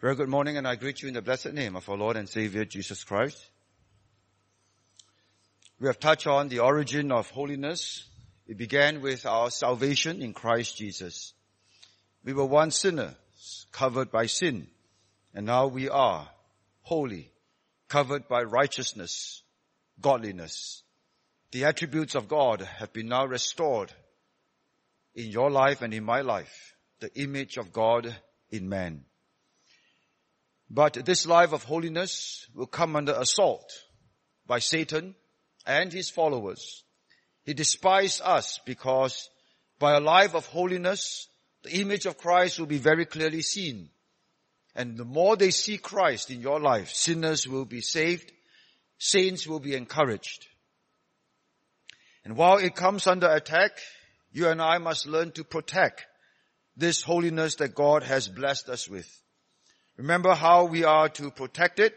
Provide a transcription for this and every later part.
Very good morning, and I greet you in the blessed name of our Lord and Savior, Jesus Christ. We have touched on the origin of holiness. It began with our salvation in Christ Jesus. We were once sinners, covered by sin, and now we are holy, covered by righteousness, godliness. The attributes of God have been now restored in your life and in my life, the image of God in man. But this life of holiness will come under assault by Satan and his followers. He despised us because by a life of holiness, the image of Christ will be very clearly seen. And the more they see Christ in your life, sinners will be saved, saints will be encouraged. And while it comes under attack, you and I must learn to protect this holiness that God has blessed us with. Remember how we are to protect it?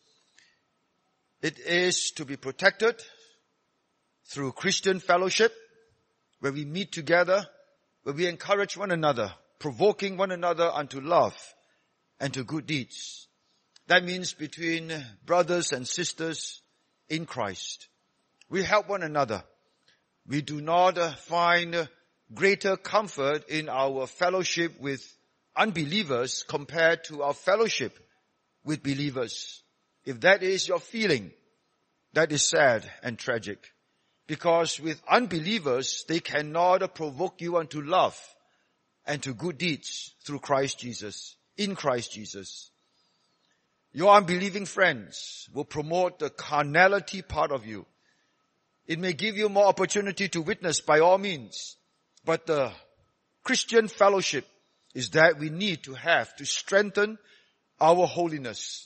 It is to be protected through Christian fellowship, where we meet together, where we encourage one another, provoking one another unto love and to good deeds. That means between brothers and sisters in Christ. We help one another. We do not find greater comfort in our fellowship with unbelievers compared to our fellowship with believers. If that is your feeling, that is sad and tragic. Because with unbelievers, they cannot provoke you unto love and to good deeds through Christ Jesus, in Christ Jesus. Your unbelieving friends will promote the carnality part of you. It may give you more opportunity to witness by all means, but the Christian fellowship is that we need to have to strengthen our holiness.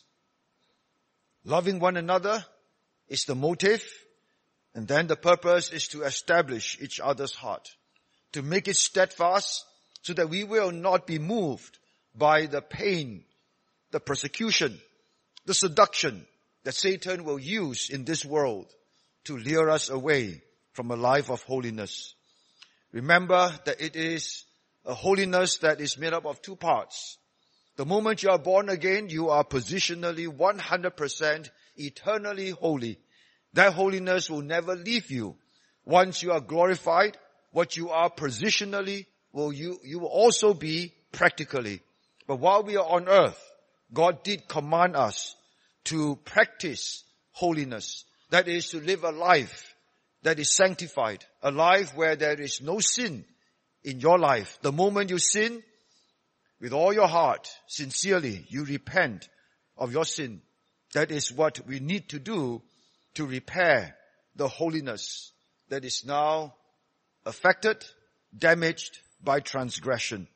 Loving one another is the motive, and then the purpose is to establish each other's heart, to make it steadfast so that we will not be moved by the pain, the persecution, the seduction that Satan will use in this world to lure us away from a life of holiness. Remember that it is a holiness that is made up of two parts. The moment you are born again, you are positionally 100% eternally holy. That holiness will never leave you. Once you are glorified, what you are positionally, you will also be practically. But while we are on earth, God did command us to practice holiness. That is to live a life that is sanctified, a life where there is no sin in your life. The moment you sin, with all your heart, sincerely, you repent of your sin. That is what we need to do to repair the holiness that is now affected, damaged by transgression.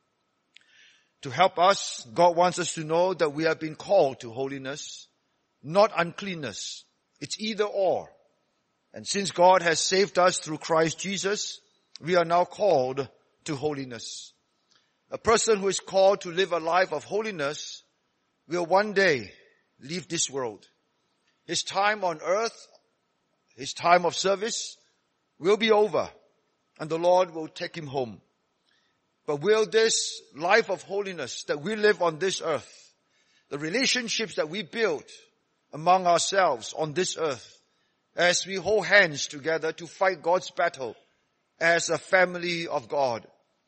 To help us, God wants us to know that we have been called to holiness, not uncleanness. It's either or. And since God has saved us through Christ Jesus, we are now called to holiness. A person who is called to live a life of holiness will one day leave this world. His time on earth, his time of service will be over, and the Lord will take him home. But will this life of holiness that we live on this earth, the relationships that we build among ourselves on this earth, as we hold hands together to fight God's battle as a family of God,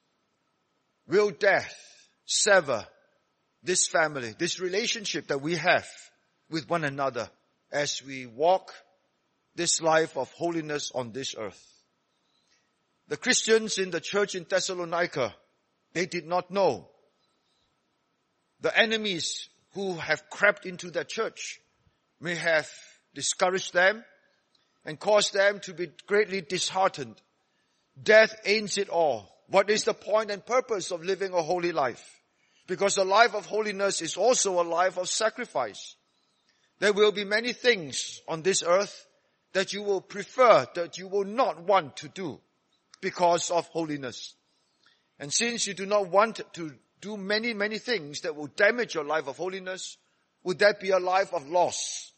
will death sever this family, this relationship that we have with one another as we walk this life of holiness on this earth? The Christians in the church in Thessalonica, they did not know. The enemies who have crept into the church may have discouraged them and caused them to be greatly disheartened. Death ends it all. What is the point and purpose of living a holy life? Because a life of holiness is also a life of sacrifice. There will be many things on this earth that you will prefer, that you will not want to do because of holiness. And since you do not want to do many, many things that will damage your life of holiness, would that be a life of loss?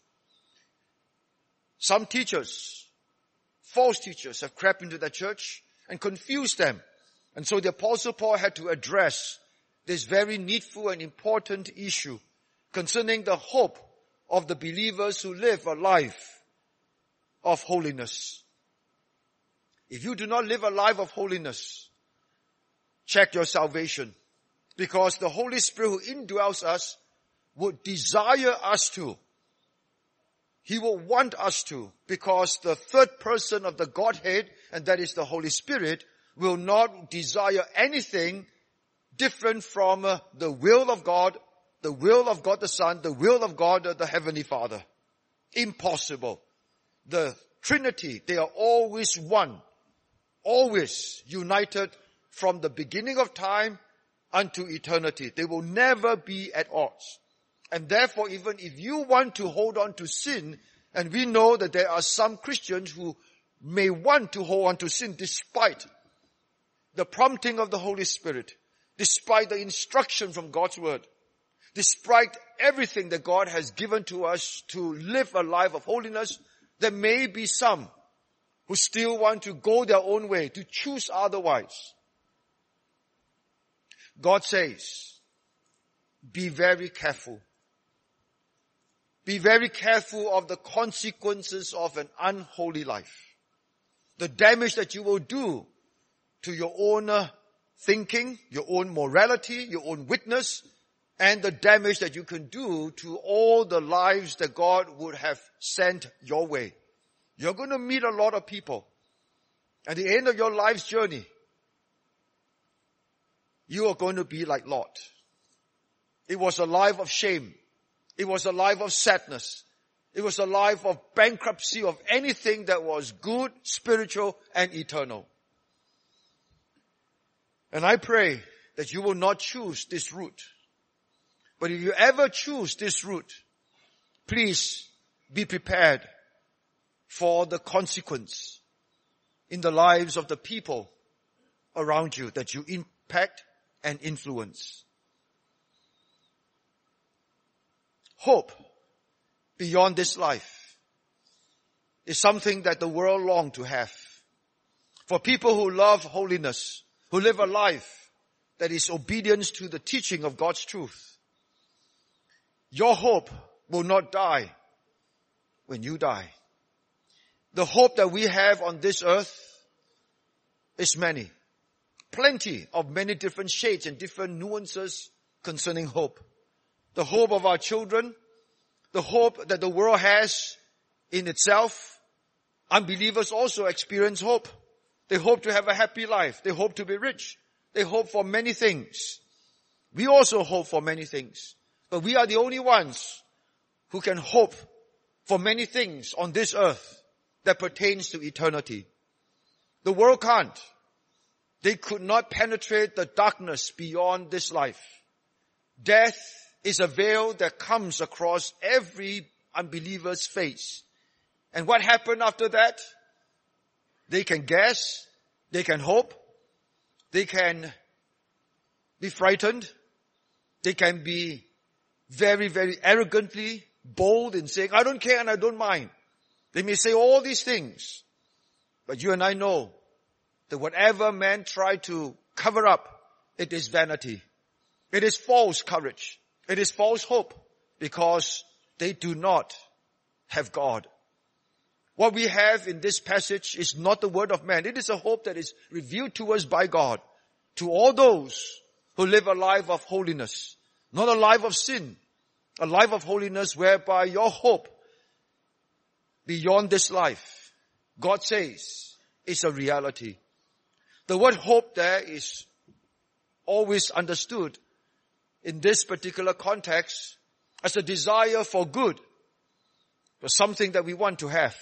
Some teachers, false teachers, have crept into the church and confused them. And so the Apostle Paul had to address this very needful and important issue concerning the hope of the believers who live a life of holiness. If you do not live a life of holiness, check your salvation, because the Holy Spirit who indwells us would desire us to. He will want us to, because the third person of the Godhead, and that is the Holy Spirit, will not desire anything different from the will of God the Son, the will of God the Heavenly Father. Impossible. The Trinity, they are always one, always united from the beginning of time unto eternity. They will never be at odds. And therefore, even if you want to hold on to sin, and we know that there are some Christians who may want to hold on to sin despite the prompting of the Holy Spirit, despite the instruction from God's word, despite everything that God has given to us to live a life of holiness, there may be some who still want to go their own way, to choose otherwise. God says, be very careful. Be very careful of the consequences of an unholy life. The damage that you will do to your own thinking, your own morality, your own witness, and the damage that you can do to all the lives that God would have sent your way. You're going to meet a lot of people. At the end of your life's journey, you are going to be like Lot. It was a life of shame. It was a life of sadness. It was a life of bankruptcy of anything that was good, spiritual, and eternal. And I pray that you will not choose this route. But if you ever choose this route, please be prepared for the consequence in the lives of the people around you that you impact and influence. Hope beyond this life is something that the world longs to have. For people who love holiness, who live a life that is obedience to the teaching of God's truth, your hope will not die when you die. The hope that we have on this earth is many. Plenty of many different shades and different nuances concerning hope. The hope of our children, the hope that the world has in itself. Unbelievers also experience hope. They hope to have a happy life. They hope to be rich. They hope for many things. We also hope for many things. But we are the only ones who can hope for many things on this earth that pertains to eternity. The world can't. They could not penetrate the darkness beyond this life. Death is a veil that comes across every unbeliever's face. And what happened after that? They can guess, they can hope, they can be frightened, they can be very, very arrogantly bold in saying, I don't care and I don't mind. They may say all these things, but you and I know that whatever man tried to cover up, it is vanity. It is false courage. It is false hope, because they do not have God. What we have in this passage is not the word of man. It is a hope that is revealed to us by God, to all those who live a life of holiness, not a life of sin, a life of holiness whereby your hope beyond this life, God says, is a reality. The word hope there is always understood in this particular context as a desire for good, for something that we want to have.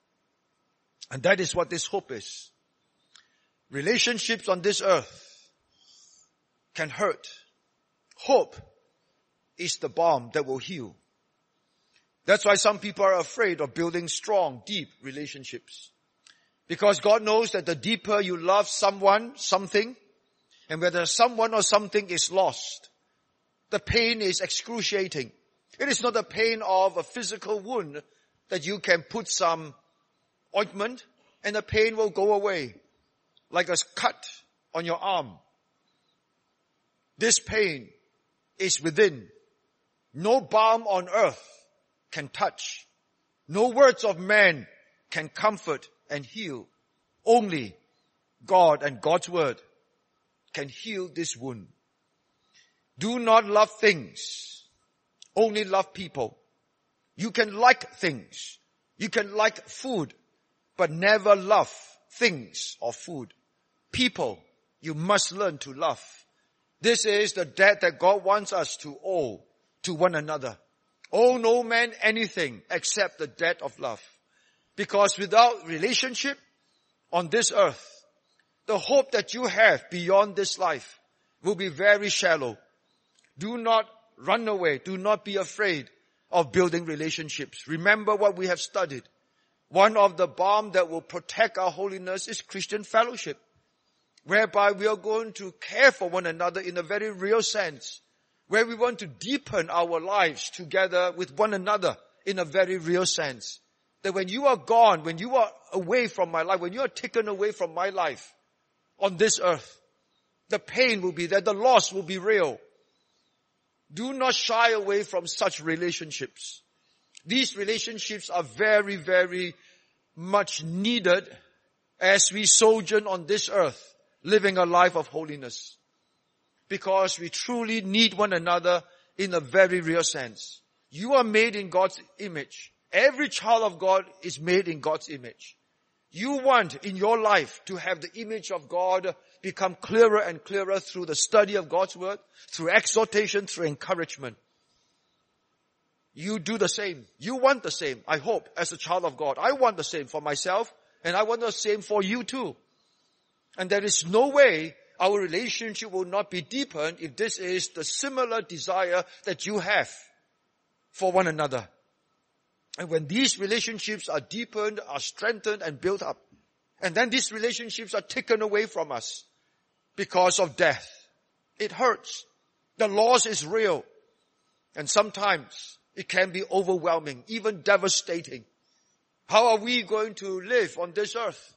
And that is what this hope is. Relationships on this earth can hurt. Hope is the balm that will heal. That's why some people are afraid of building strong, deep relationships. Because God knows that the deeper you love someone, something, and whether someone or something is lost, the pain is excruciating. It is not the pain of a physical wound that you can put some ointment and the pain will go away, like a cut on your arm. This pain is within. No balm on earth can touch. No words of man can comfort and heal. Only God and God's word can heal this wound. Do not love things. Only love people. You can like things. You can like food, but never love things or food. People, you must learn to love. This is the debt that God wants us to owe to one another. Owe no man anything except the debt of love. Because without relationship on this earth, the hope that you have beyond this life will be very shallow. Do not run away. Do not be afraid of building relationships. Remember what we have studied. One of the balm that will protect our holiness is Christian fellowship, whereby we are going to care for one another in a very real sense, where we want to deepen our lives together with one another in a very real sense. That when you are gone, when you are away from my life, when you are taken away from my life on this earth, the pain will be there, the loss will be real. Do not shy away from such relationships. These relationships are very, very much needed as we sojourn on this earth, living a life of holiness. Because we truly need one another in a very real sense. You are made in God's image. Every child of God is made in God's image. You want in your life to have the image of God become clearer and clearer through the study of God's word, through exhortation, through encouragement. You do the same. You want the same, I hope, as a child of God. I want the same for myself, and I want the same for you too. And there is no way our relationship will not be deepened if this is the similar desire that you have for one another. And when these relationships are deepened, are strengthened and built up, and then these relationships are taken away from us because of death, it hurts. The loss is real. And sometimes it can be overwhelming, even devastating. How are we going to live on this earth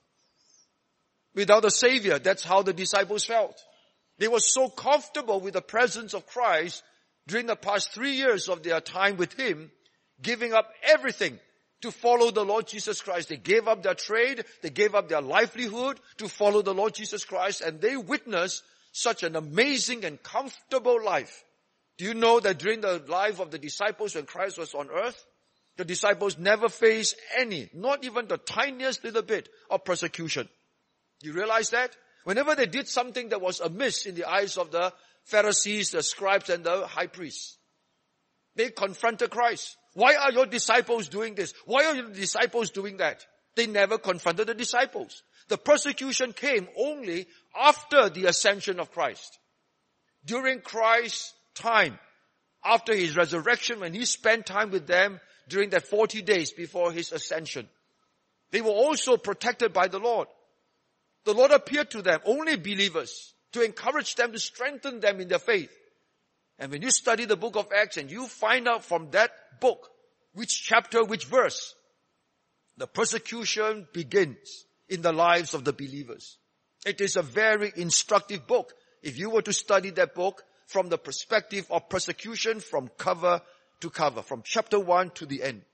without a Savior? That's how the disciples felt. They were so comfortable with the presence of Christ during the past 3 years of their time with Him, giving up everything to follow the Lord Jesus Christ. They gave up their trade, they gave up their livelihood to follow the Lord Jesus Christ, and they witnessed such an amazing and comfortable life. Do you know that during the life of the disciples when Christ was on earth, the disciples never faced any, not even the tiniest little bit of persecution? You realize that? Whenever they did something that was amiss in the eyes of the Pharisees, the scribes, and the high priests, they confronted Christ. Why are your disciples doing this? Why are your disciples doing that? They never confronted the disciples. The persecution came only after the ascension of Christ. During Christ's time, after His resurrection, when He spent time with them during that 40 days before His ascension, they were also protected by the Lord. The Lord appeared to them, only believers, to encourage them, to strengthen them in their faith. And when you study the book of Acts and you find out from that book, which chapter, which verse, the persecution begins in the lives of the believers. It is a very instructive book. If you were to study that book from the perspective of persecution from cover to cover, from chapter 1 to the end.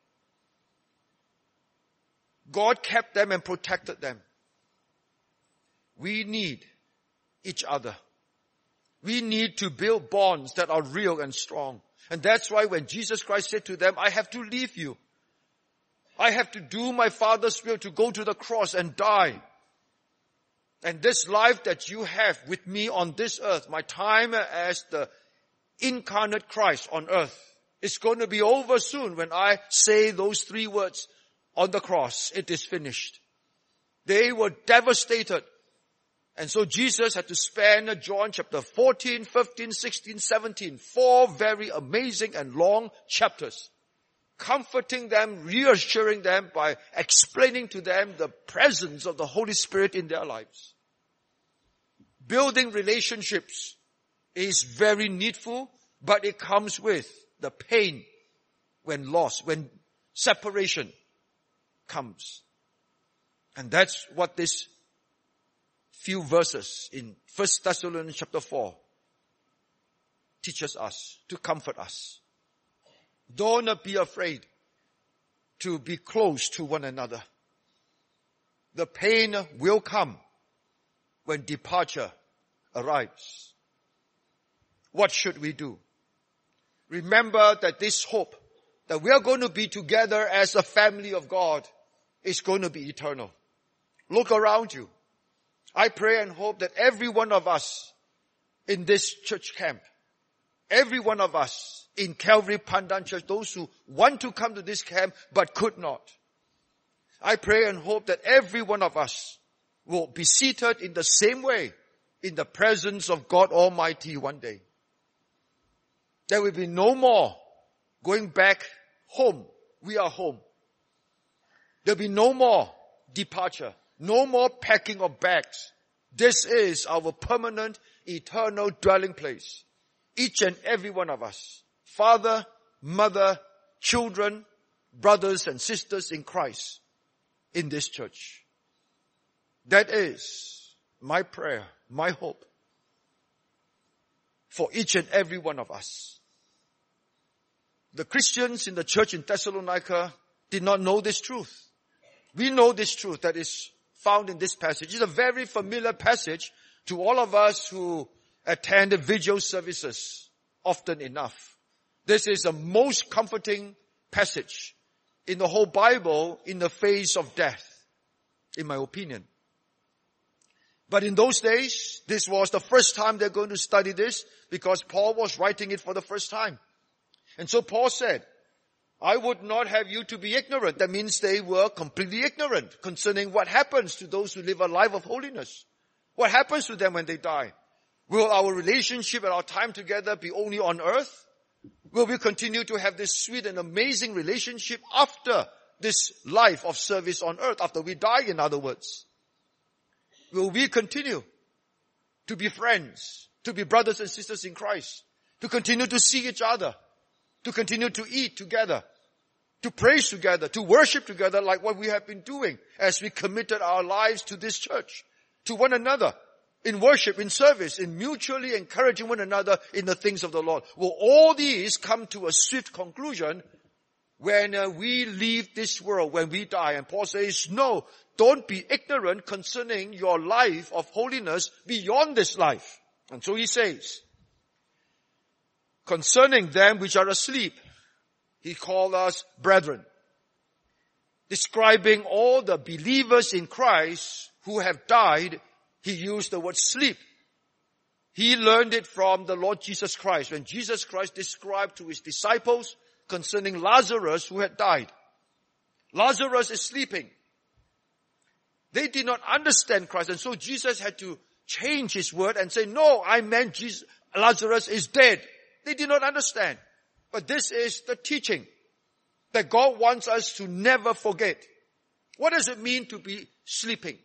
God kept them and protected them. We need each other. We need to build bonds that are real and strong. And that's why when Jesus Christ said to them, I have to leave you. I have to do my Father's will, to go to the cross and die. And this life that you have with me on this earth, my time as the incarnate Christ on earth, is going to be over soon when I say those 3 words on the cross. It is finished. They were devastated. And so Jesus had to spend John chapter 14, 15, 16, 17, 4 very amazing and long chapters, comforting them, reassuring them by explaining to them the presence of the Holy Spirit in their lives. Building relationships is very needful, but it comes with the pain when loss, when separation comes. And that's what this few verses in 1 Thessalonians chapter 4 teaches us, to comfort us. Don't be afraid to be close to one another. The pain will come when departure arrives. What should we do? Remember that this hope that we are going to be together as a family of God is going to be eternal. Look around you. I pray and hope that every one of us in this church camp, every one of us in Calvary Pandan Church, those who want to come to this camp but could not, I pray and hope that every one of us will be seated in the same way in the presence of God Almighty one day. There will be no more going back home. We are home. There will be no more departure. No more packing of bags. This is our permanent, eternal dwelling place. Each and every one of us. Father, mother, children, brothers and sisters in Christ in this church. That is my prayer, my hope for each and every one of us. The Christians in the church in Thessalonica did not know this truth. We know this truth that is found in this passage. It's a very familiar passage to all of us who attend the vigil services often enough. This is a most comforting passage in the whole Bible in the face of death, in my opinion. But in those days, this was the first time they're going to study this because Paul was writing it for the first time. And so Paul said, I would not have you to be ignorant. That means they were completely ignorant concerning what happens to those who live a life of holiness. What happens to them when they die? Will our relationship and our time together be only on earth? Will we continue to have this sweet and amazing relationship after this life of service on earth, after we die, in other words? Will we continue to be friends, to be brothers and sisters in Christ, to continue to see each other, to continue to eat together, to praise together, to worship together like what we have been doing as we committed our lives to this church, to one another, in worship, in service, in mutually encouraging one another in the things of the Lord? Will all these come to a swift conclusion when we leave this world, when we die? And Paul says, no, don't be ignorant concerning your life of holiness beyond this life. And so he says, concerning them which are asleep, he called us brethren. Describing all the believers in Christ who have died, he used the word sleep. He learned it from the Lord Jesus Christ when Jesus Christ described to his disciples concerning Lazarus who had died. Lazarus is sleeping. They did not understand Christ, and so Jesus had to change his word and say, no, I meant Lazarus is dead. They did not understand. But this is the teaching that God wants us to never forget. What does it mean to be sleeping?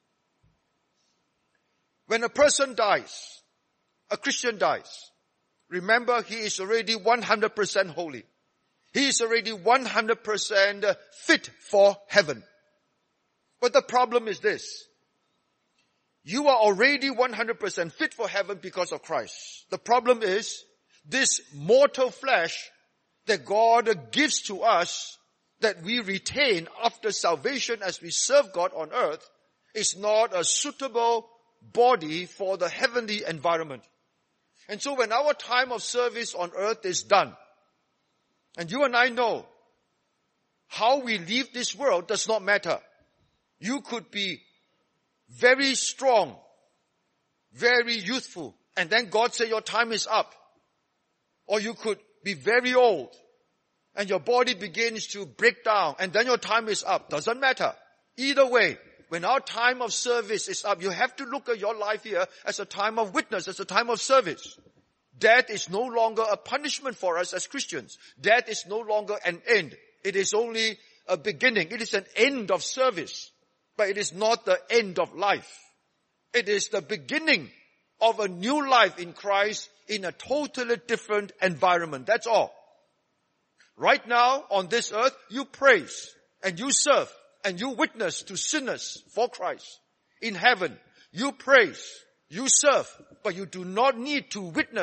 When a person dies, a Christian dies, remember he is already 100% holy. He is already 100% fit for heaven. But the problem is this. You are already 100% fit for heaven because of Christ. The problem is this mortal flesh that God gives to us, that we retain after salvation as we serve God on earth, is not a suitable body for the heavenly environment. And so when our time of service on earth is done, and you and I know how we leave this world does not matter. You could be very strong, very youthful, and then God say your time is up. Or you could be very old, and your body begins to break down, and then your time is up. Doesn't matter. Either way, when our time of service is up, you have to look at your life here as a time of witness, as a time of service. Death is no longer a punishment for us as Christians. Death is no longer an end. It is only a beginning. It is an end of service. But it is not the end of life. It is the beginning of a new life in Christ in a totally different environment. That's all. Right now on this earth, you praise and you serve and you witness to sinners for Christ. In heaven, you praise, you serve, but you do not need to witness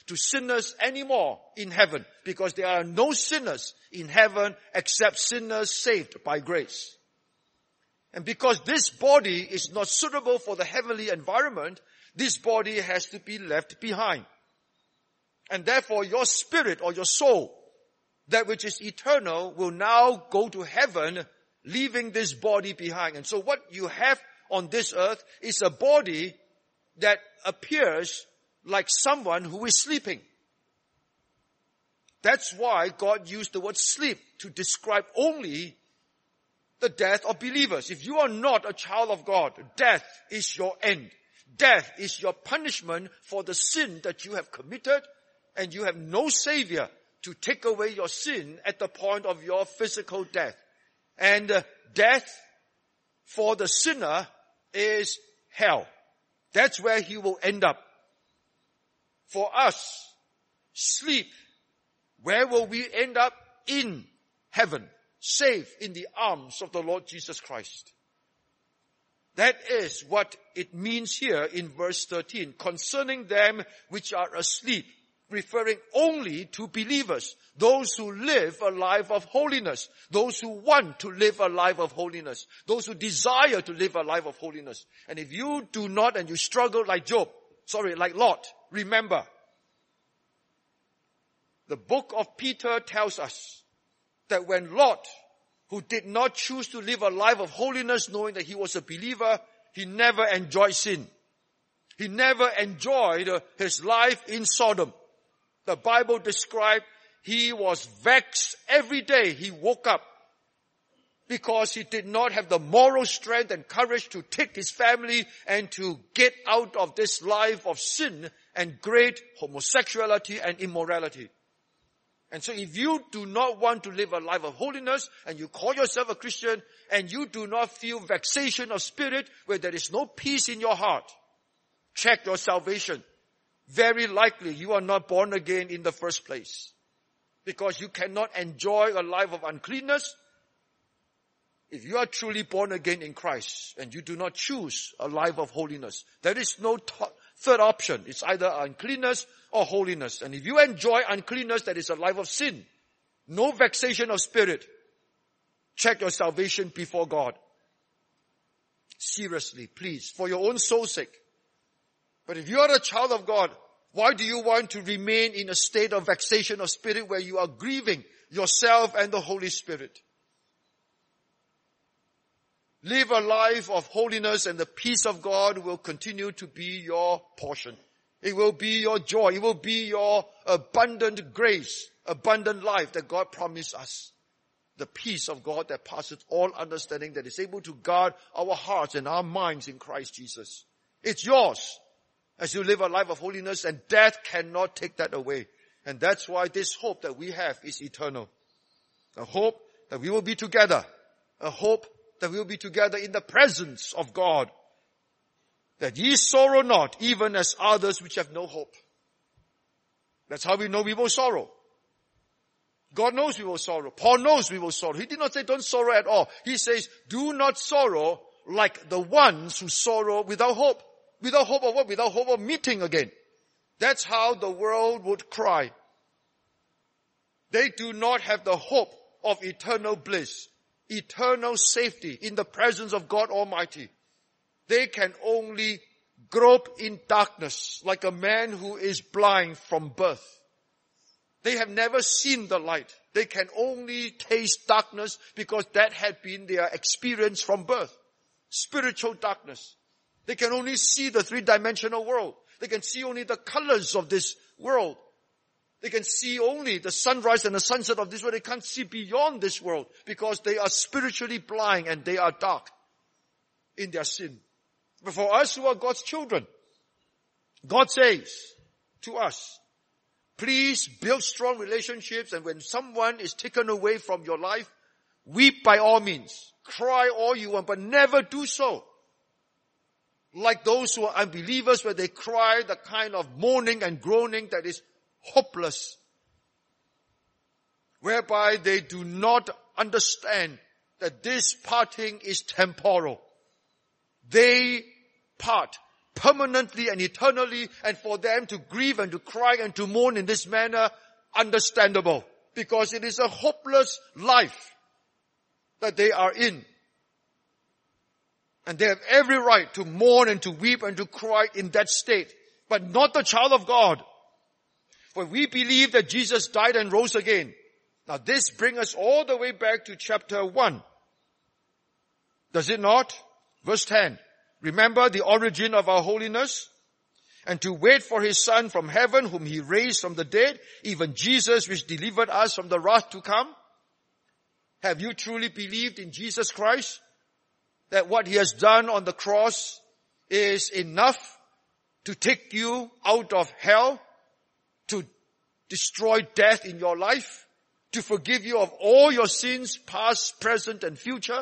to sinners anymore in heaven, because there are no sinners in heaven except sinners saved by grace. And because this body is not suitable for the heavenly environment, this body has to be left behind. And therefore your spirit or your soul, that which is eternal, will now go to heaven, leaving this body behind. And so what you have on this earth is a body that appears like someone who is sleeping. That's why God used the word sleep to describe only the death of believers. If you are not a child of God, death is your end. Death is your punishment for the sin that you have committed, and you have no savior to take away your sin at the point of your physical death. And death for the sinner is hell. That's where he will end up. For us, sleep, where will we end up? In heaven, safe in the arms of the Lord Jesus Christ. That is what it means here in verse 13, concerning them which are asleep, referring only to believers, those who live a life of holiness, those who want to live a life of holiness, those who desire to live a life of holiness. And if you do not and you struggle like like Lot, remember, the book of Peter tells us that when Lot, who did not choose to live a life of holiness knowing that he was a believer, he never enjoyed sin. He never enjoyed his life in Sodom. The Bible described he was vexed every day he woke up because he did not have the moral strength and courage to take his family and to get out of this life of sin and great homosexuality and immorality. And so if you do not want to live a life of holiness and you call yourself a Christian and you do not feel vexation of spirit where there is no peace in your heart, check your salvation. Very likely you are not born again in the first place, because you cannot enjoy a life of uncleanness if you are truly born again in Christ and you do not choose a life of holiness. There is no third option. It's either uncleanness or holiness. And if you enjoy uncleanness, that is a life of sin. No vexation of spirit. Check your salvation before God. Seriously, please, for your own soul's sake. But if you are a child of God, why do you want to remain in a state of vexation of spirit where you are grieving yourself and the Holy Spirit? Live a life of holiness and the peace of God will continue to be your portion. It will be your joy. It will be your abundant grace, abundant life that God promised us. The peace of God that passes all understanding, that is able to guard our hearts and our minds in Christ Jesus. It's yours as you live a life of holiness, and death cannot take that away. And that's why this hope that we have is eternal. A hope that we will be together. A hope that we will be together in the presence of God. That ye sorrow not, even as others which have no hope. That's how we know we will sorrow. God knows we will sorrow. Paul knows we will sorrow. He did not say don't sorrow at all. He says do not sorrow like the ones who sorrow without hope. Without hope of what? Without hope of meeting again. That's how the world would cry. They do not have the hope of eternal bliss, eternal safety in the presence of God Almighty. They can only grope in darkness like a man who is blind from birth. They have never seen the light. They can only taste darkness because that had been their experience from birth. Spiritual darkness. They can only see the three-dimensional world. They can see only the colors of this world. They can see only the sunrise and the sunset of this world. They can't see beyond this world because they are spiritually blind and they are dark in their sin. But for us who are God's children, God says to us, please build strong relationships, and when someone is taken away from your life, weep by all means. Cry all you want, but never do so like those who are unbelievers, where they cry the kind of moaning and groaning that is hopeless, whereby they do not understand that this parting is temporal. They part permanently and eternally, and for them to grieve and to cry and to mourn in this manner, understandable, because it is a hopeless life that they are in. And they have every right to mourn and to weep and to cry in that state, but not the child of God. For we believe that Jesus died and rose again. Now this brings us all the way back to chapter 1. Does it not? Verse 10. Remember the origin of our holiness, and to wait for his Son from heaven, whom he raised from the dead, even Jesus, which delivered us from the wrath to come. Have you truly believed in Jesus Christ? That what he has done on the cross is enough to take you out of hell, to destroy death in your life, to forgive you of all your sins, past, present, and future?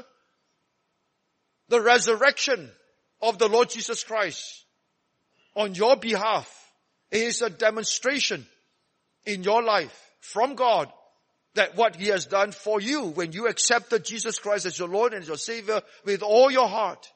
The resurrection of the Lord Jesus Christ on your behalf is a demonstration in your life from God that what he has done for you when you accepted Jesus Christ as your Lord and as your Savior with all your heart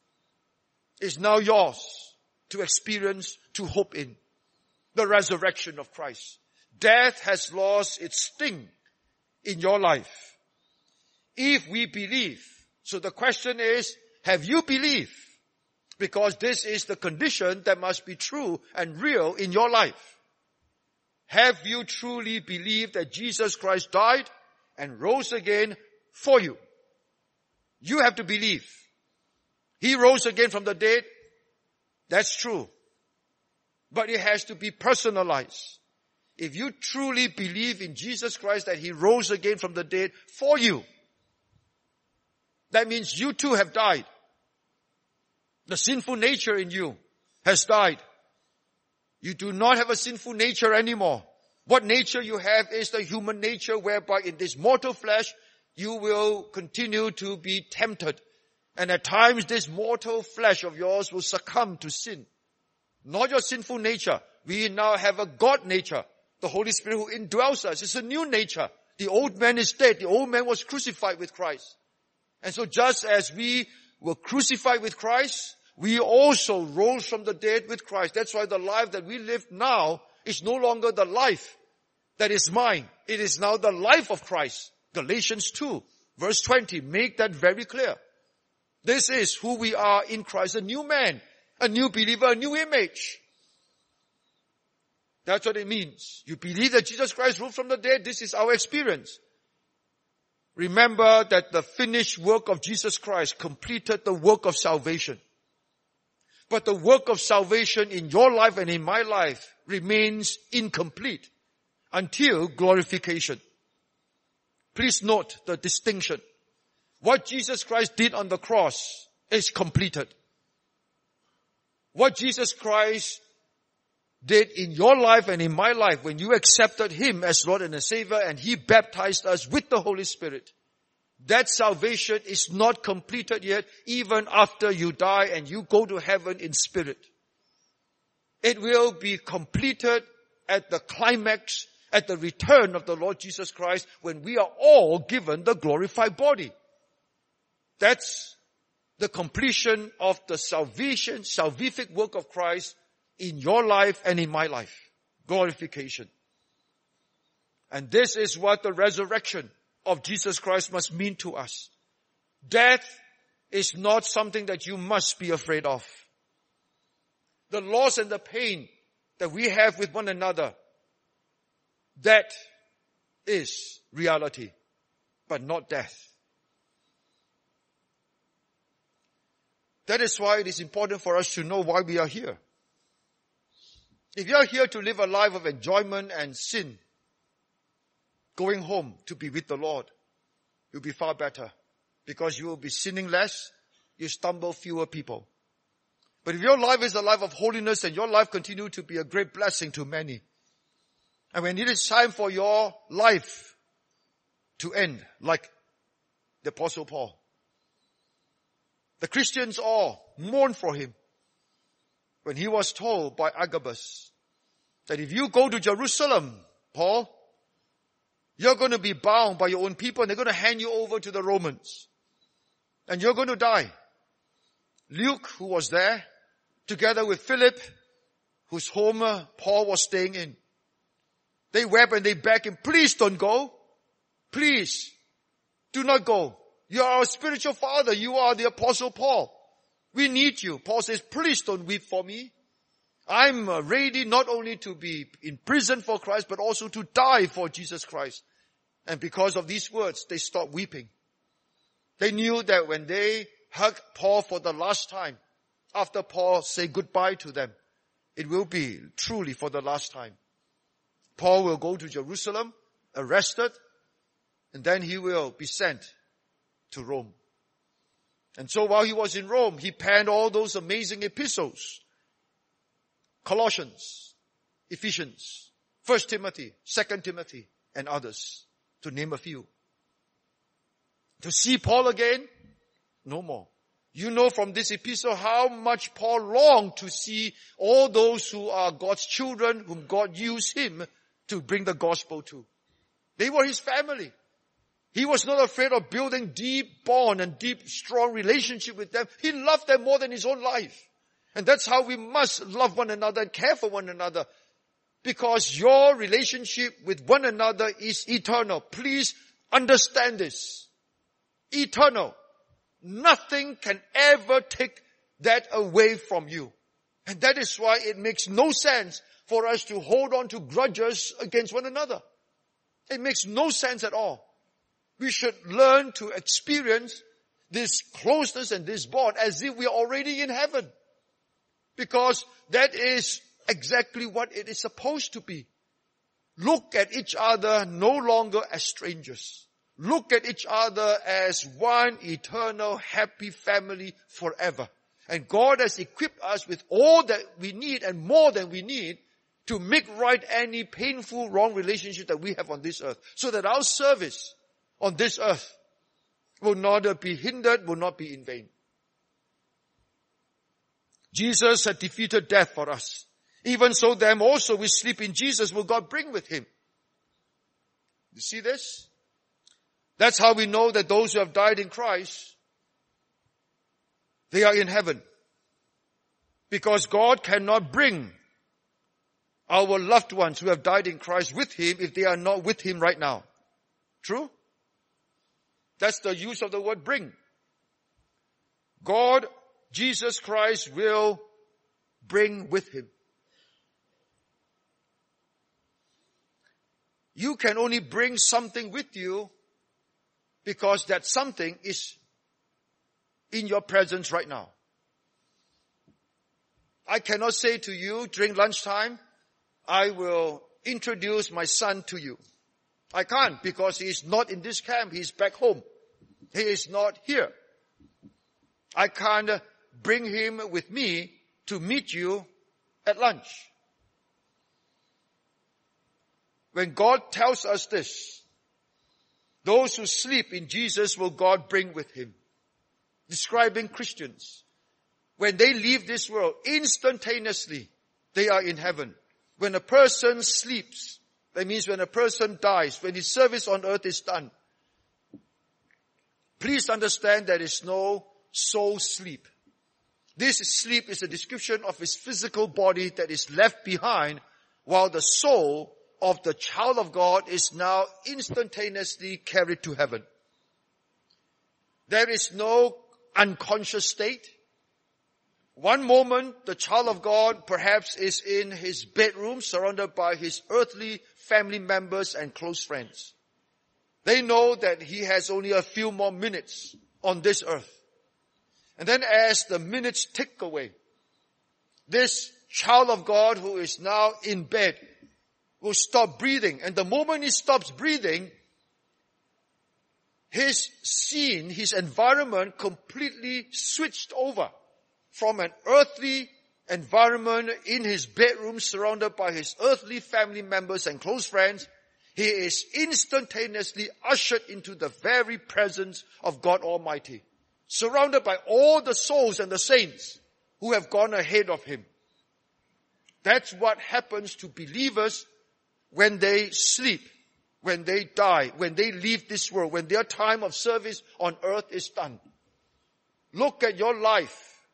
is now yours to experience, to hope in. The resurrection of Christ. Death has lost its sting in your life. If we believe. So the question is, have you believed? Because this is the condition that must be true and real in your life. Have you truly believed that Jesus Christ died and rose again for you? You have to believe. He rose again from the dead. That's true. But it has to be personalized. If you truly believe in Jesus Christ that he rose again from the dead for you, that means you too have died. The sinful nature in you has died. You do not have a sinful nature anymore. What nature you have is the human nature whereby in this mortal flesh you will continue to be tempted. And at times this mortal flesh of yours will succumb to sin. Not your sinful nature. We now have a God nature. The Holy Spirit who indwells us. It's a new nature. The old man is dead. The old man was crucified with Christ. And so just as we were crucified with Christ, we also rose from the dead with Christ. That's why the life that we live now is no longer the life that is mine. It is now the life of Christ. Galatians 2 verse 20 make that very clear. This is who we are in Christ, a new man, a new believer, a new image. That's what it means. You believe that Jesus Christ rose from the dead. This is our experience. Remember that the finished work of Jesus Christ completed the work of salvation. But the work of salvation in your life and in my life remains incomplete until glorification. Please note the distinction. What Jesus Christ did on the cross is completed. What Jesus Christ did in your life and in my life when you accepted him as Lord and Savior and he baptized us with the Holy Spirit, that salvation is not completed yet even after you die and you go to heaven in spirit. It will be completed at the climax, at the return of the Lord Jesus Christ when we are all given the glorified body. That's the completion of the salvific work of Christ in your life and in my life. Glorification. And this is what the resurrection of Jesus Christ must mean to us. Death is not something that you must be afraid of. The loss and the pain that we have with one another, that is reality, but not death. That is why it is important for us to know why we are here. If you are here to live a life of enjoyment and sin, going home to be with the Lord, you'll be far better because you will be sinning less, you stumble fewer people. But if your life is a life of holiness and your life continue to be a great blessing to many, and when it is time for your life to end, like the Apostle Paul, the Christians all mourned for him when he was told by Agabus that if you go to Jerusalem, Paul, you're going to be bound by your own people and they're going to hand you over to the Romans. And you're going to die. Luke, who was there, together with Philip, whose home Paul was staying in. They wept and they begged him, please don't go. Please, do not go. You are our spiritual father. You are the Apostle Paul. We need you. Paul says, please don't weep for me. I'm ready not only to be in prison for Christ, but also to die for Jesus Christ. And because of these words, they stopped weeping. They knew that when they hugged Paul for the last time, after Paul said goodbye to them, it will be truly for the last time. Paul will go to Jerusalem, arrested, and then he will be sent to Rome. And so while he was in Rome, he penned all those amazing epistles. Colossians, Ephesians, 1 Timothy, 2 Timothy, and others, to name a few. To see Paul again? No more. You know from this epistle how much Paul longed to see all those who are God's children, whom God used him to bring the gospel to. They were his family. He was not afraid of building deep bond and deep, strong relationship with them. He loved them more than his own life. And that's how we must love one another and care for one another. Because your relationship with one another is eternal. Please understand this. Eternal. Nothing can ever take that away from you. And that is why it makes no sense for us to hold on to grudges against one another. It makes no sense at all. We should learn to experience this closeness and this bond as if we are already in heaven. Because that is exactly what it is supposed to be. Look at each other no longer as strangers. Look at each other as one eternal happy family forever. And God has equipped us with all that we need and more than we need to make right any painful, wrong relationship that we have on this earth. So that our service on this earth will not be hindered, will not be in vain. Jesus had defeated death for us. Even so, them also we sleep in Jesus will God bring with him. You see this? That's how we know that those who have died in Christ, they are in heaven. Because God cannot bring our loved ones who have died in Christ with him if they are not with him right now. True? That's the use of the word bring. God, Jesus Christ, will bring with him. You can only bring something with you because that something is in your presence right now. I cannot say to you during lunchtime, I will introduce my son to you. I can't because he is not in this camp. He is back home. He is not here. I can't bring him with me to meet you at lunch. When God tells us this, those who sleep in Jesus will God bring with him. Describing Christians. When they leave this world, instantaneously, they are in heaven. When a person sleeps, that means when a person dies, when his service on earth is done, please understand there is no soul sleep. This sleep is a description of his physical body that is left behind, while the soul of the child of God is now instantaneously carried to heaven. There is no unconscious state. One moment, the child of God perhaps is in his bedroom surrounded by his earthly family members and close friends. They know that he has only a few more minutes on this earth. And then as the minutes tick away, this child of God who is now in bed will stop breathing. And the moment he stops breathing, his scene, his environment completely switched over from an earthly environment in his bedroom surrounded by his earthly family members and close friends. He is instantaneously ushered into the very presence of God Almighty, surrounded by all the souls and the saints who have gone ahead of him. That's what happens to believers when they sleep, when they die, when they leave this world, when their time of service on earth is done. Look at your life.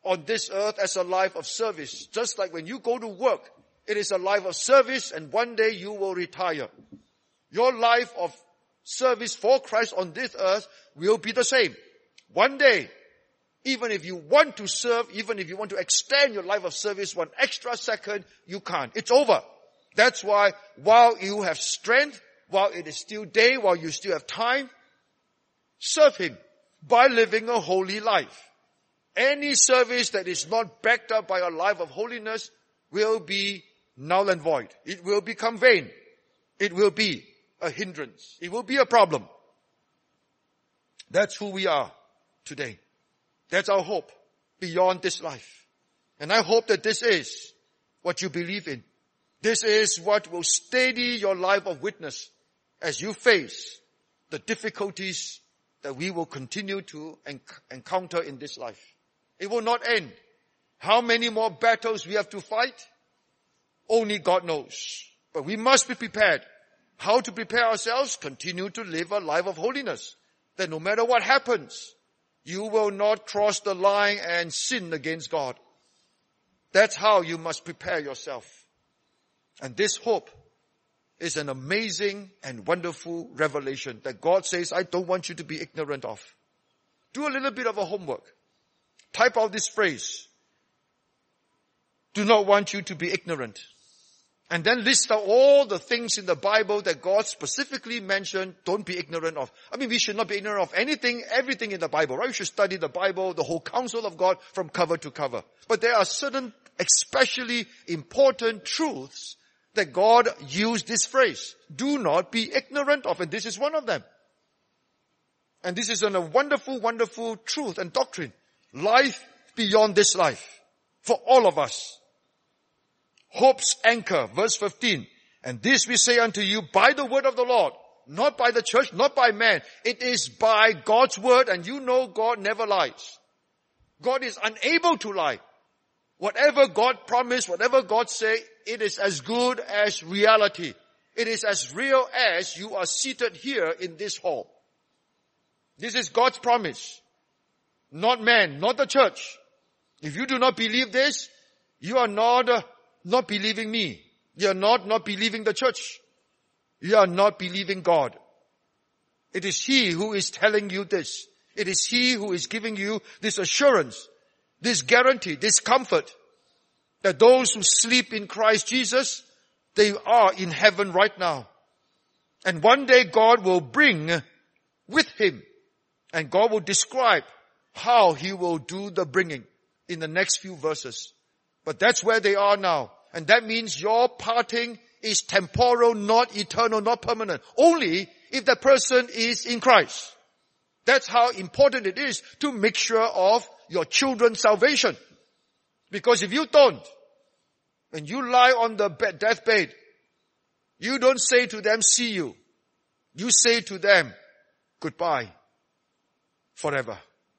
on this earth as a life of service. Just like when you go to work, it is a life of service, and one day you will retire. Your life of service for Christ on this earth will be the same. One day, even if you want to serve, even if you want to extend your life of service one extra second, you can't. It's over. That's why while you have strength, while it is still day, while you still have time, serve Him by living a holy life. Any service that is not backed up by a life of holiness will be null and void. It will become vain. It will be a hindrance. It will be a problem. That's who we are today. That's our hope beyond this life. And I hope that this is what you believe in. This is what will steady your life of witness as you face the difficulties that we will continue to encounter in this life. It will not end. How many more battles we have to fight? Only God knows. But we must be prepared. How to prepare ourselves? Continue to live a life of holiness. That no matter what happens, you will not cross the line and sin against God. That's how you must prepare yourself. And this hope is an amazing and wonderful revelation that God says, I don't want you to be ignorant of. Do a little bit of a homework. Type out this phrase. Do not want you to be ignorant. And then list out all the things in the Bible that God specifically mentioned, don't be ignorant of. I mean, we should not be ignorant of anything, everything in the Bible, right? We should study the Bible, the whole counsel of God from cover to cover. But there are certain especially important truths that God used this phrase. Do not be ignorant of, and this is one of them. And this is a wonderful, wonderful truth and doctrine. Life beyond this life for all of us. Hope's anchor, verse 15. And this we say unto you by the word of the Lord, not by the church, not by man. It is by God's word, and you know God never lies. God is unable to lie. Whatever God promised, whatever God said, it is as good as reality. It is as real as you are seated here in this hall. This is God's promise. Not man, not the church. If you do not believe this, you are not believing me. You are not believing the church. You are not believing God. It is He who is telling you this. It is He who is giving you this assurance, this guarantee, this comfort that those who sleep in Christ Jesus, they are in heaven right now. And one day God will bring with Him, and God will describe how He will do the bringing in the next few verses. But that's where they are now. And that means your parting is temporal, not eternal, not permanent. Only if the person is in Christ. That's how important it is to make sure of your children's salvation. Because if you don't, when you lie on the deathbed, you don't say to them, see you. You say to them, goodbye forever.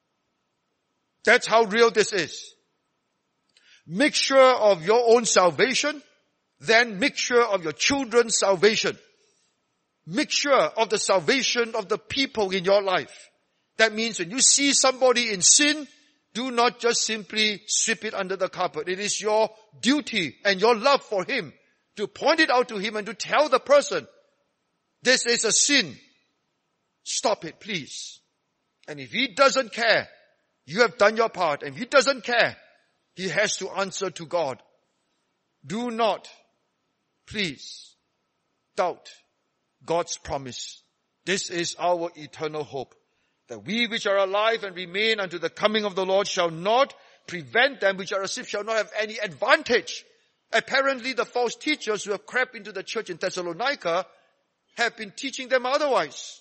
That's how real this is. Make sure of your own salvation, then make sure of your children's salvation. Make sure of the salvation of the people in your life. That means when you see somebody in sin, do not just simply sweep it under the carpet. It is your duty and your love for him to point it out to him and to tell the person, this is a sin. Stop it, please. And if he doesn't care, you have done your part. And if he doesn't care, he has to answer to God. Do not, please, doubt God's promise. This is our eternal hope, that we which are alive and remain unto the coming of the Lord shall not prevent them which are asleep, shall not have any advantage. Apparently the false teachers who have crept into the church in Thessalonica have been teaching them otherwise.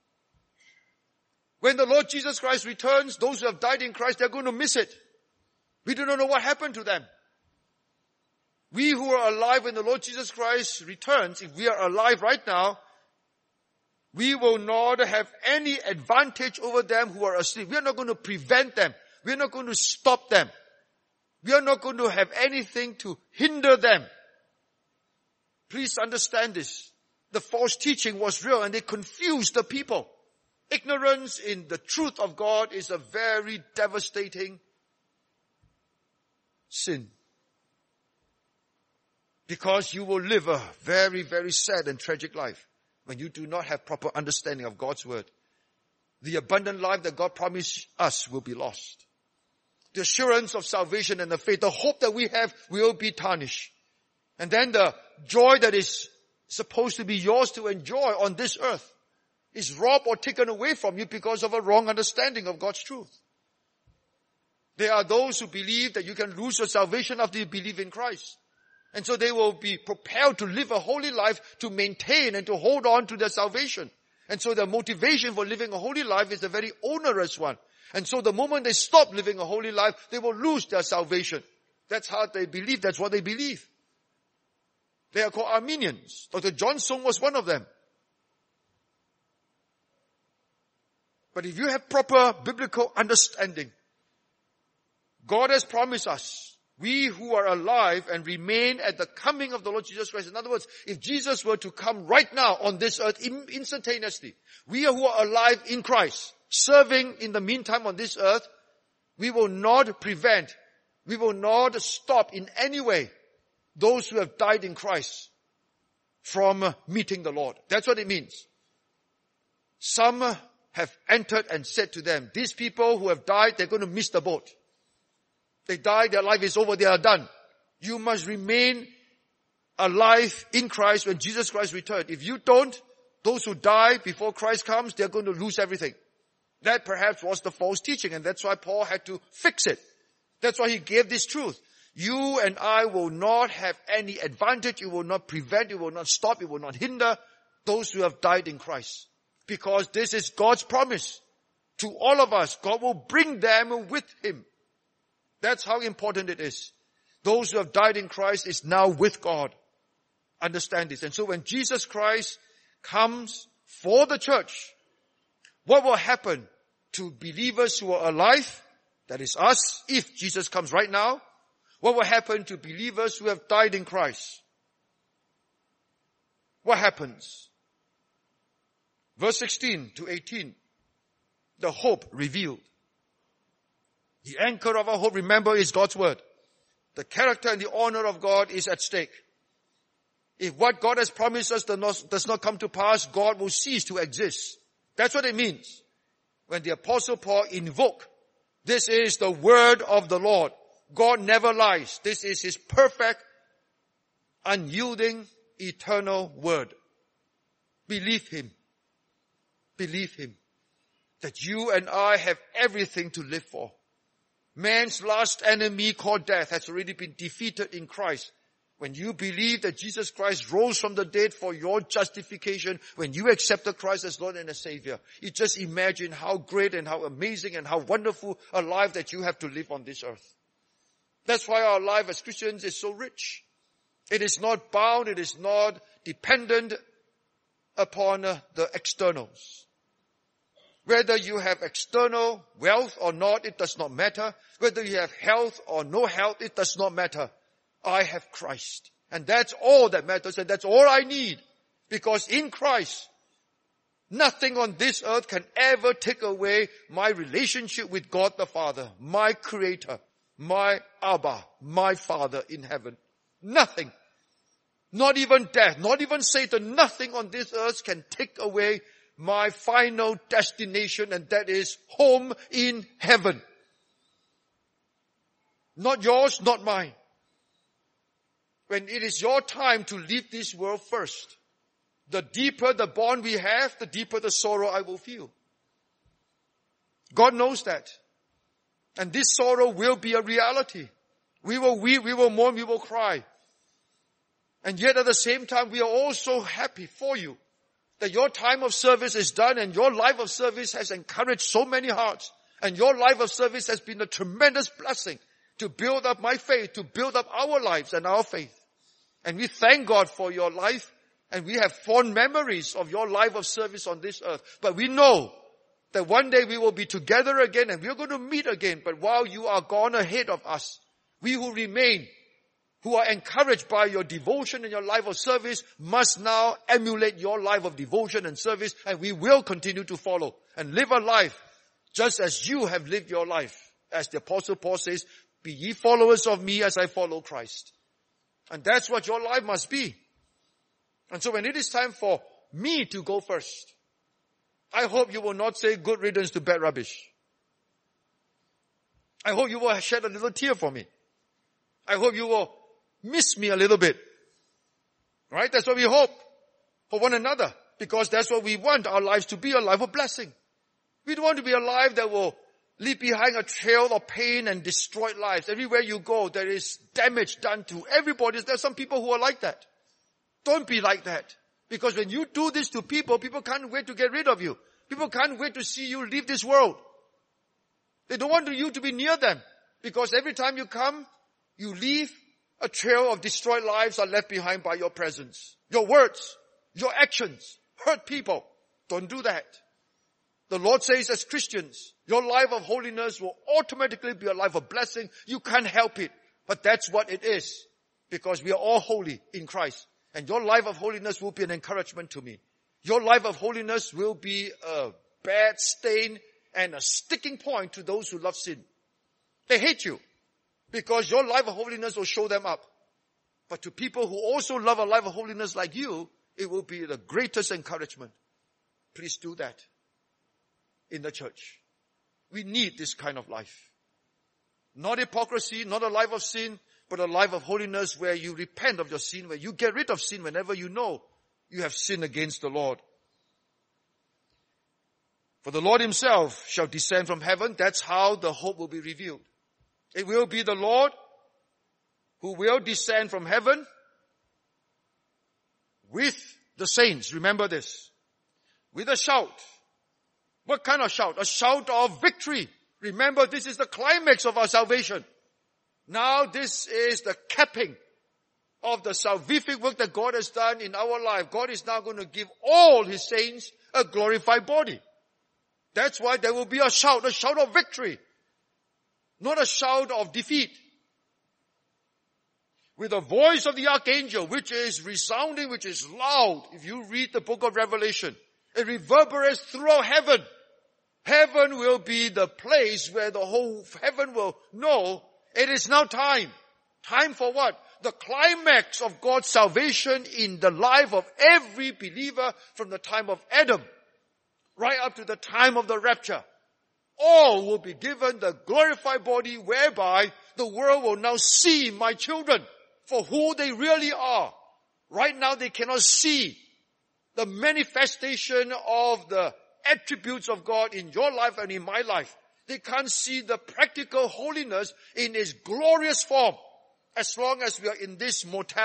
When the Lord Jesus Christ returns, those who have died in Christ, they're going to miss it. We do not know what happened to them. We who are alive when the Lord Jesus Christ returns, if we are alive right now, we will not have any advantage over them who are asleep. We are not going to prevent them. We are not going to stop them. We are not going to have anything to hinder them. Please understand this. The false teaching was real and they confused the people. Ignorance in the truth of God is a very devastating sin. Because you will live a very, very sad and tragic life when you do not have proper understanding of God's word. The abundant life that God promised us will be lost. The assurance of salvation and the faith, the hope that we have will be tarnished. And then the joy that is supposed to be yours to enjoy on this earth is robbed or taken away from you because of a wrong understanding of God's truth. There are those who believe that you can lose your salvation after you believe in Christ. And so they will be propelled to live a holy life to maintain and to hold on to their salvation. And so their motivation for living a holy life is a very onerous one. And so the moment they stop living a holy life, they will lose their salvation. That's how they believe. That's what they believe. They are called Arminians. Dr. John Sung was one of them. But if you have proper biblical understanding, God has promised us, we who are alive and remain at the coming of the Lord Jesus Christ. In other words, if Jesus were to come right now on this earth instantaneously, we who are alive in Christ, serving in the meantime on this earth, we will not prevent, we will not stop in any way those who have died in Christ from meeting the Lord. That's what it means. Some have entered and said to them, these people who have died, they're going to miss the boat. They die, their life is over, they are done. You must remain alive in Christ when Jesus Christ returns. If you don't, those who die before Christ comes, they're going to lose everything. That perhaps was the false teaching, and that's why Paul had to fix it. That's why he gave this truth. You and I will not have any advantage. It will not prevent, it will not stop, it will not hinder those who have died in Christ. Because this is God's promise to all of us. God will bring them with Him. That's how important it is. Those who have died in Christ is now with God. Understand this. And so when Jesus Christ comes for the church, what will happen to believers who are alive? That is us, if Jesus comes right now. What will happen to believers who have died in Christ? What happens? Verse 16 to 18. The hope revealed. The anchor of our hope, remember, is God's word. The character and the honor of God is at stake. If what God has promised us does not come to pass, God will cease to exist. That's what it means. When the Apostle Paul invoked, this is the word of the Lord. God never lies. This is His perfect, unyielding, eternal word. Believe Him. Believe Him. That you and I have everything to live for. Man's last enemy called death has already been defeated in Christ. When you believe that Jesus Christ rose from the dead for your justification, when you accepted Christ as Lord and as Savior, you just imagine how great and how amazing and how wonderful a life that you have to live on this earth. That's why our life as Christians is so rich. It is not bound, it is not dependent upon the externals. Whether you have external wealth or not, it does not matter. Whether you have health or no health, it does not matter. I have Christ. And that's all that matters, and that's all I need. Because in Christ, nothing on this earth can ever take away my relationship with God the Father, my Creator, my Abba, my Father in heaven. Nothing. Not even death, not even Satan, nothing on this earth can take away my final destination, and that is home in heaven. Not yours, not mine. When it is your time to leave this world first, the deeper the bond we have, the deeper the sorrow I will feel. God knows that. And this sorrow will be a reality. We will weep, we will mourn, we will cry. And yet at the same time, we are also happy for you that your time of service is done and your life of service has encouraged so many hearts. And your life of service has been a tremendous blessing to build up my faith, to build up our lives and our faith. And we thank God for your life, and we have fond memories of your life of service on this earth. But we know that one day we will be together again and we're going to meet again. But while you are gone ahead of us, we who remain, who are encouraged by your devotion and your life of service, must now emulate your life of devotion and service, and we will continue to follow and live a life just as you have lived your life. As the Apostle Paul says, Be ye followers of me as I follow Christ. And that's what your life must be. And so when it is time for me to go first, I hope you will not say good riddance to bad rubbish. I hope you will shed a little tear for me. I hope you will miss me a little bit. Right? That's what we hope for one another. Because that's what we want our lives to be, a life of blessing. We don't want to be a life that will leave behind a trail of pain and destroyed lives. Everywhere you go, there is damage done to everybody. There are some people who are like that. Don't be like that. Because when you do this to people, people can't wait to get rid of you. People can't wait to see you leave this world. They don't want you to be near them. Because every time you come, you leave, a trail of destroyed lives are left behind by your presence. Your words, your actions hurt people. Don't do that. The Lord says as Christians, your life of holiness will automatically be a life of blessing. You can't help it. But that's what it is. Because we are all holy in Christ. And your life of holiness will be an encouragement to me. Your life of holiness will be a bad stain and a sticking point to those who love sin. They hate you because your life of holiness will show them up. But to people who also love a life of holiness like you, it will be the greatest encouragement. Please do that in the church. We need this kind of life. Not hypocrisy, not a life of sin, but a life of holiness where you repent of your sin, where you get rid of sin whenever you know you have sinned against the Lord. For the Lord himself shall descend from heaven. That's how the hope will be revealed. It will be the Lord who will descend from heaven with the saints. Remember this. With a shout. What kind of shout? A shout of victory. Remember, this is the climax of our salvation. Now this is the capping of the salvific work that God has done in our life. God is now going to give all his saints a glorified body. That's why there will be a shout of victory. Not a shout of defeat. With the voice of the archangel, which is resounding, which is loud. If you read the book of Revelation, it reverberates throughout heaven. Heaven will be the place where the whole heaven will know it is now time. Time for what? The climax of God's salvation in the life of every believer from the time of Adam right up to the time of the rapture. All will be given the glorified body whereby the world will now see my children for who they really are. Right now they cannot see the manifestation of the attributes of God in your life and in my life. They can't see the practical holiness in its glorious form as long as we are in this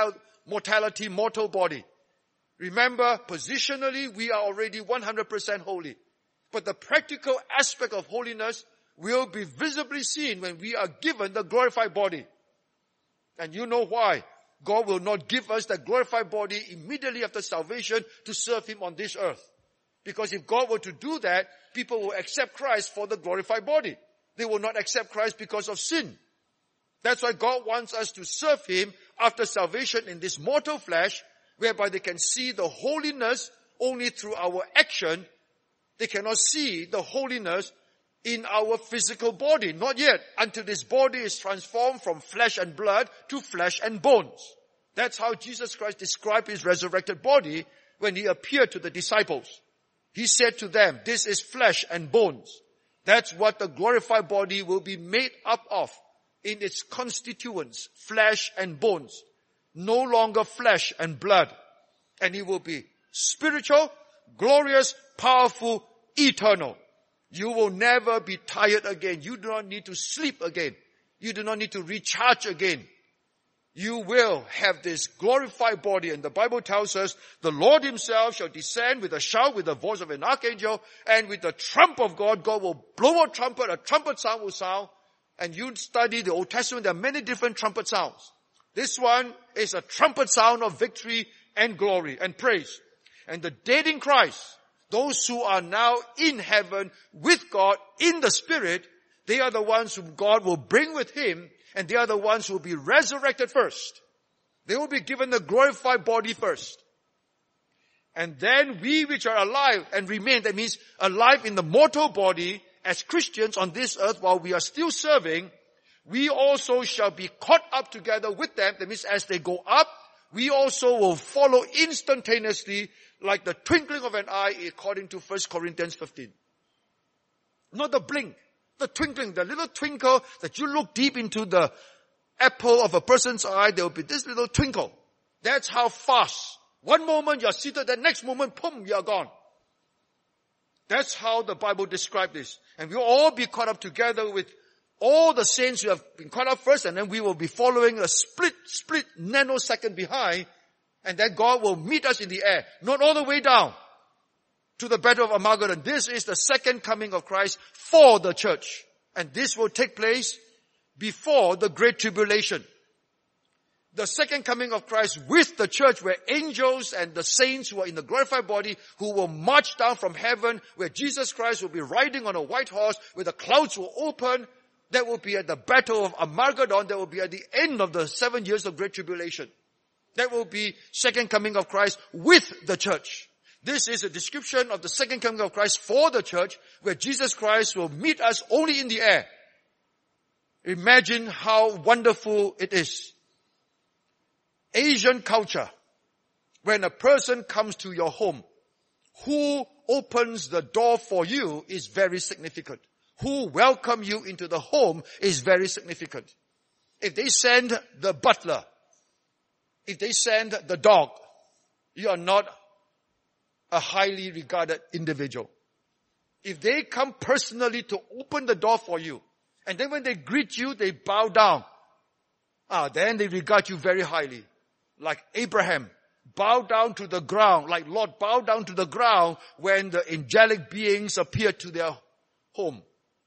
mortal body. Remember, positionally, we are already 100% holy. But the practical aspect of holiness will be visibly seen when we are given the glorified body. And you know why. God will not give us the glorified body immediately after salvation to serve him on this earth. Because if God were to do that, people will accept Christ for the glorified body. They will not accept Christ because of sin. That's why God wants us to serve him after salvation in this mortal flesh, whereby they can see the holiness only through our action. They cannot see the holiness in our physical body. Not yet, until this body is transformed from flesh and blood to flesh and bones. That's how Jesus Christ described his resurrected body when he appeared to the disciples. He said to them, this is flesh and bones. That's what the glorified body will be made up of in its constituents, flesh and bones. No longer flesh and blood. And it will be spiritual, glorious, powerful, eternal. You will never be tired again. You do not need to sleep again. You do not need to recharge again. You will have this glorified body. And the Bible tells us the Lord himself shall descend with a shout, with the voice of an archangel, and with the trump of God. God will blow a trumpet sound will sound. And you study the Old Testament, there are many different trumpet sounds. This one is a trumpet sound of victory and glory and praise. And the dead in Christ, those who are now in heaven with God in the Spirit, they are the ones whom God will bring with him, and they are the ones who will be resurrected first. They will be given the glorified body first. And then we which are alive and remain, that means alive in the mortal body as Christians on this earth while we are still serving, we also shall be caught up together with them. That means as they go up, we also will follow instantaneously like the twinkling of an eye, according to 1 Corinthians 15. Not the blink, the twinkling, the little twinkle that you look deep into the apple of a person's eye, there will be this little twinkle. That's how fast. One moment you're seated, the next moment, boom, you're gone. That's how the Bible describes this. And we'll all be caught up together with all the saints who have been caught up first, and then we will be following a split nanosecond behind, and then God will meet us in the air, not all the way down to the battle of Armageddon. This is the second coming of Christ for the church. And this will take place before the Great Tribulation. The second coming of Christ with the church, where angels and the saints who are in the glorified body, who will march down from heaven, where Jesus Christ will be riding on a white horse, where the clouds will open. That will be at the battle of Armageddon. That will be at the end of the 7 years of Great Tribulation. That will be second coming of Christ with the church. This is a description of the second coming of Christ for the church, where Jesus Christ will meet us only in the air. Imagine how wonderful it is. Asian culture, when a person comes to your home, who opens the door for you is very significant. Who welcome you into the home is very significant. If they send the butler, if they send the dog, you are not a highly regarded individual. If they come personally to open the door for you, and then when they greet you, they bow down, then they regard you very highly. Like Abraham, bow down to the ground, like Lot bowed down to the ground when the angelic beings appeared to their home.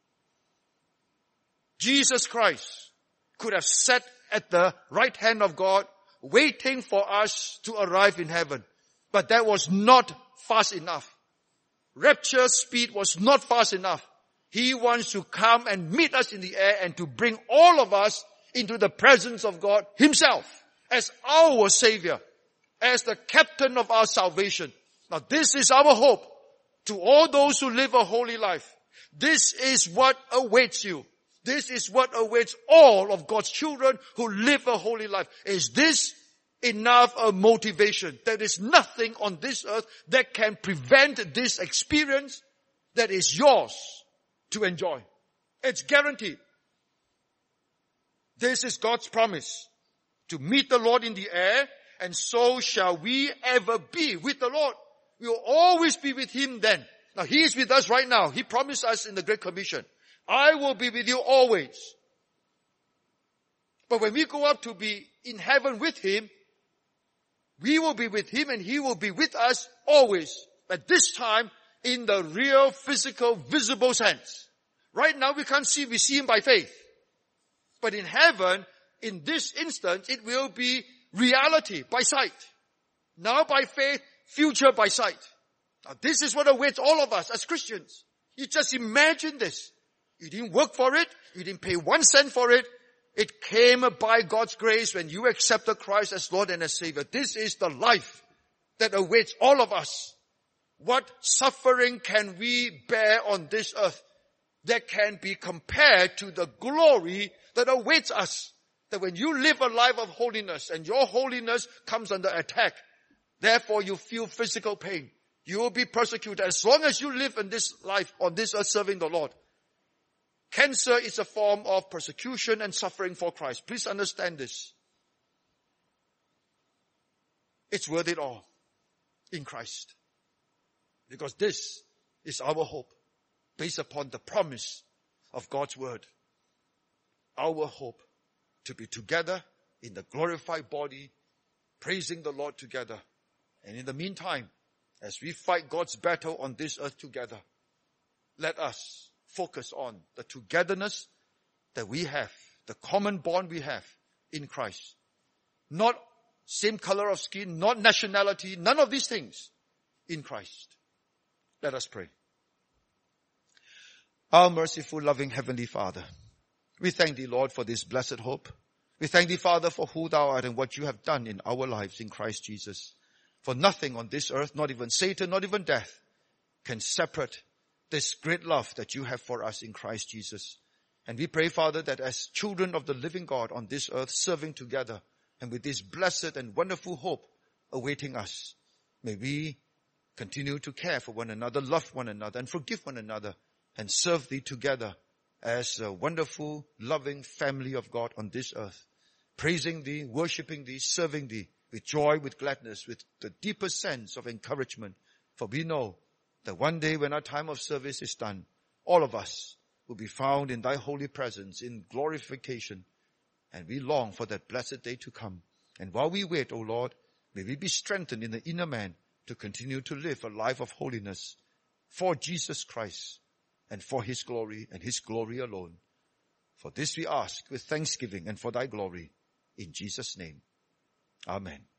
Jesus Christ could have sat at the right hand of God, waiting for us to arrive in heaven. But that was not fast enough. Rapture speed was not fast enough. He wants to come and meet us in the air and to bring all of us into the presence of God Himself as our Savior, as the captain of our salvation. Now this is our hope to all those who live a holy life. This is what awaits you. This is what awaits all of God's children who live a holy life. Is this enough a motivation? There is nothing on this earth that can prevent this experience that is yours to enjoy. It's guaranteed. This is God's promise, to meet the Lord in the air, and so shall we ever be with the Lord. We will always be with Him then. Now He is with us right now. He promised us in the Great Commission, I will be with you always. But when we go up to be in heaven with Him, we will be with Him and He will be with us always. At this time, in the real, physical, visible sense. Right now we can't see, we see Him by faith. But in heaven, in this instance, it will be reality by sight. Now by faith, future by sight. Now this is what awaits all of us as Christians. You just imagine this. You didn't work for it. You didn't pay 1 cent for it. It came by God's grace when you accepted Christ as Lord and as Savior. This is the life that awaits all of us. What suffering can we bear on this earth that can be compared to the glory that awaits us? That when you live a life of holiness and your holiness comes under attack, therefore you feel physical pain. You will be persecuted as long as you live in this life on this earth serving the Lord. Cancer is a form of persecution and suffering for Christ. Please understand this. It's worth it all in Christ. Because this is our hope based upon the promise of God's word. Our hope to be together in the glorified body, praising the Lord together. And in the meantime, as we fight God's battle on this earth together, let us focus on the togetherness that we have, the common bond we have in Christ. Not same color of skin, not nationality, none of these things in Christ. Let us pray. Our merciful, loving Heavenly Father, we thank Thee, Lord, for this blessed hope. We thank Thee, Father, for who Thou art and what You have done in our lives in Christ Jesus. For nothing on this earth, not even Satan, not even death, can separate this great love that You have for us in Christ Jesus. And we pray, Father, that as children of the living God on this earth, serving together, and with this blessed and wonderful hope awaiting us, may we continue to care for one another, love one another, and forgive one another, and serve Thee together as a wonderful, loving family of God on this earth, praising Thee, worshiping Thee, serving Thee with joy, with gladness, with the deepest sense of encouragement. For we know that one day when our time of service is done, all of us will be found in Thy holy presence in glorification. And we long for that blessed day to come. And while we wait, O Lord, may we be strengthened in the inner man to continue to live a life of holiness for Jesus Christ and for His glory and His glory alone. For this we ask with thanksgiving and for Thy glory. In Jesus' name. Amen.